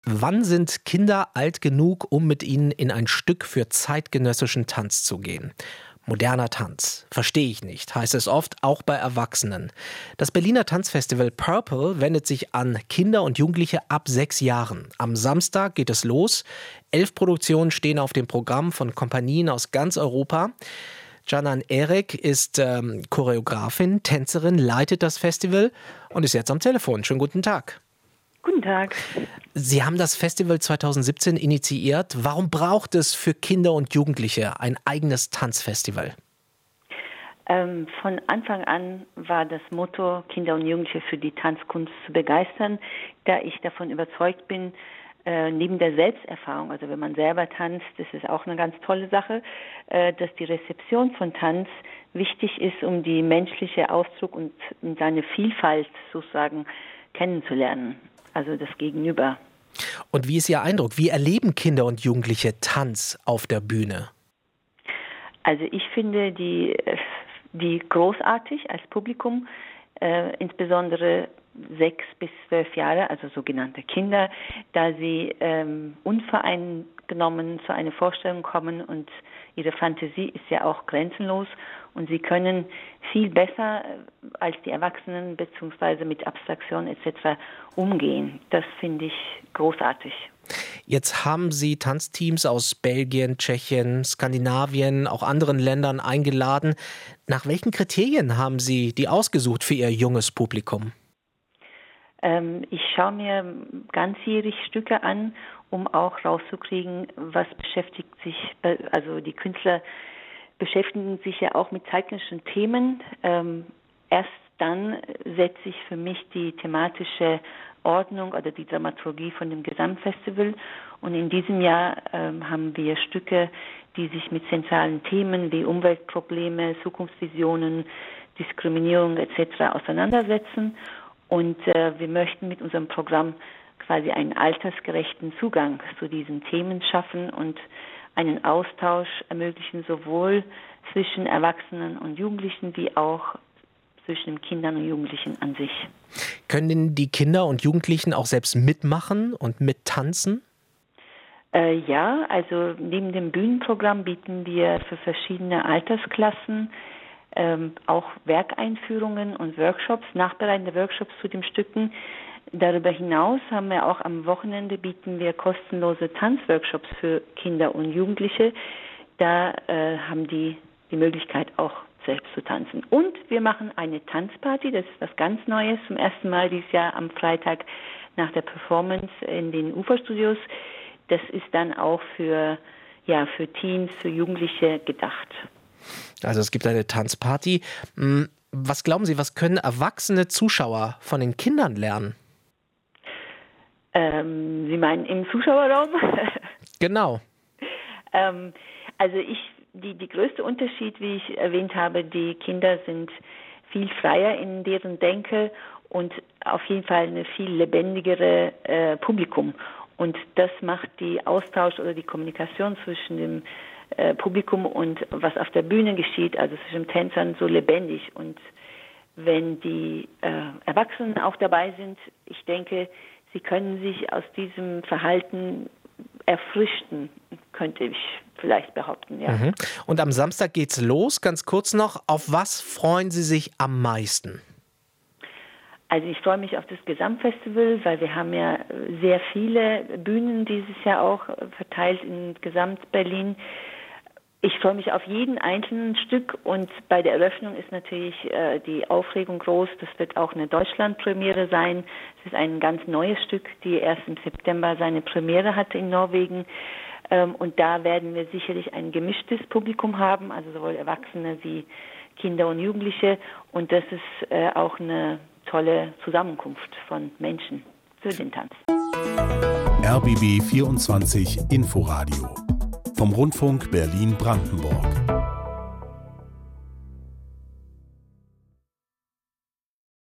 Wann sind Kinder alt genug, um mit ihnen in ein Stück für zeitgenössischen Tanz zu gehen? Moderner Tanz. Verstehe ich nicht, heißt es oft, auch bei Erwachsenen. Das Berliner Tanzfestival Purple wendet sich an Kinder und Jugendliche ab 6 Jahren. Am Samstag geht es los. 11 Produktionen stehen auf dem Programm von Kompanien aus ganz Europa. Canan Erek ist Choreografin, Tänzerin, leitet das Festival und ist jetzt am Telefon. Schönen guten Tag. Guten Tag. Sie haben das Festival 2017 initiiert. Warum braucht es für Kinder und Jugendliche ein eigenes Tanzfestival? Von Anfang an war das Motto, Kinder und Jugendliche für die Tanzkunst zu begeistern, da ich davon überzeugt bin, neben der Selbsterfahrung, also wenn man selber tanzt, das ist auch eine ganz tolle Sache, dass die Rezeption von Tanz wichtig ist, um die menschliche Ausdruck und seine Vielfalt sozusagen kennenzulernen. Also das Gegenüber. Und wie ist Ihr Eindruck? Wie erleben Kinder und Jugendliche Tanz auf der Bühne? Also ich finde die großartig als Publikum, insbesondere 6 bis 12 Jahre, also sogenannte Kinder, da sie unvoreingenommen zu einer Vorstellung kommen und ihre Fantasie ist ja auch grenzenlos und sie können viel besser als die Erwachsenen bzw. mit Abstraktion etc. umgehen. Das finde ich großartig. Jetzt haben Sie Tanzteams aus Belgien, Tschechien, Skandinavien, auch anderen Ländern eingeladen. Nach welchen Kriterien haben Sie die ausgesucht für Ihr junges Publikum? Ich schaue mir ganzjährig Stücke an, um auch rauszukriegen, was beschäftigt sich, also die Künstler beschäftigen sich ja auch mit zeitgenössischen Themen. Erst dann setzt sich für mich die thematische Ordnung oder die Dramaturgie von dem Gesamtfestival. Und in diesem Jahr haben wir Stücke, die sich mit zentralen Themen wie Umweltprobleme, Zukunftsvisionen, Diskriminierung etc. auseinandersetzen. Und wir möchten mit unserem Programm quasi einen altersgerechten Zugang zu diesen Themen schaffen und einen Austausch ermöglichen, sowohl zwischen Erwachsenen und Jugendlichen wie auch zwischen den Kindern und Jugendlichen an sich. Können denn die Kinder und Jugendlichen auch selbst mitmachen und mittanzen? Ja, also neben dem Bühnenprogramm bieten wir für verschiedene Altersklassen auch Werkeinführungen und Workshops, nachbereitende Workshops zu den Stücken. Darüber hinaus haben wir auch am Wochenende bieten wir kostenlose Tanzworkshops für Kinder und Jugendliche. Da haben die Möglichkeit auch selbst zu tanzen. Und wir machen eine Tanzparty, das ist was ganz Neues, zum ersten Mal dieses Jahr am Freitag nach der Performance in den Uferstudios. Das ist dann auch für Teens, für Jugendliche gedacht. Also es gibt eine Tanzparty. Was glauben Sie, was können erwachsene Zuschauer von den Kindern lernen? Sie meinen im Zuschauerraum? Genau. Also die größte Unterschied, wie ich erwähnt habe, die Kinder sind viel freier in deren Denke und auf jeden Fall eine viel lebendigere Publikum. Und das macht die Austausch oder die Kommunikation zwischen dem Publikum und was auf der Bühne geschieht, also zwischen Tänzern, so lebendig. Und wenn die Erwachsenen auch dabei sind, ich denke, sie können sich aus diesem Verhalten erfrischen, könnte ich vielleicht behaupten. Ja. Mhm. Und am Samstag geht's los. Ganz kurz noch, auf was freuen Sie sich am meisten? Also ich freue mich auf das Gesamtfestival, weil wir haben ja sehr viele Bühnen dieses Jahr auch verteilt in Gesamt-Berlin. Ich freue mich auf jeden einzelnen Stück und bei der Eröffnung ist natürlich die Aufregung groß. Das wird auch eine Deutschlandpremiere sein. Es ist ein ganz neues Stück, die erst im September seine Premiere hatte in Norwegen. Und da werden wir sicherlich ein gemischtes Publikum haben, also sowohl Erwachsene wie Kinder und Jugendliche. Und das ist auch eine tolle Zusammenkunft von Menschen für den Tanz. RBB 24 Inforadio vom Rundfunk Berlin-Brandenburg.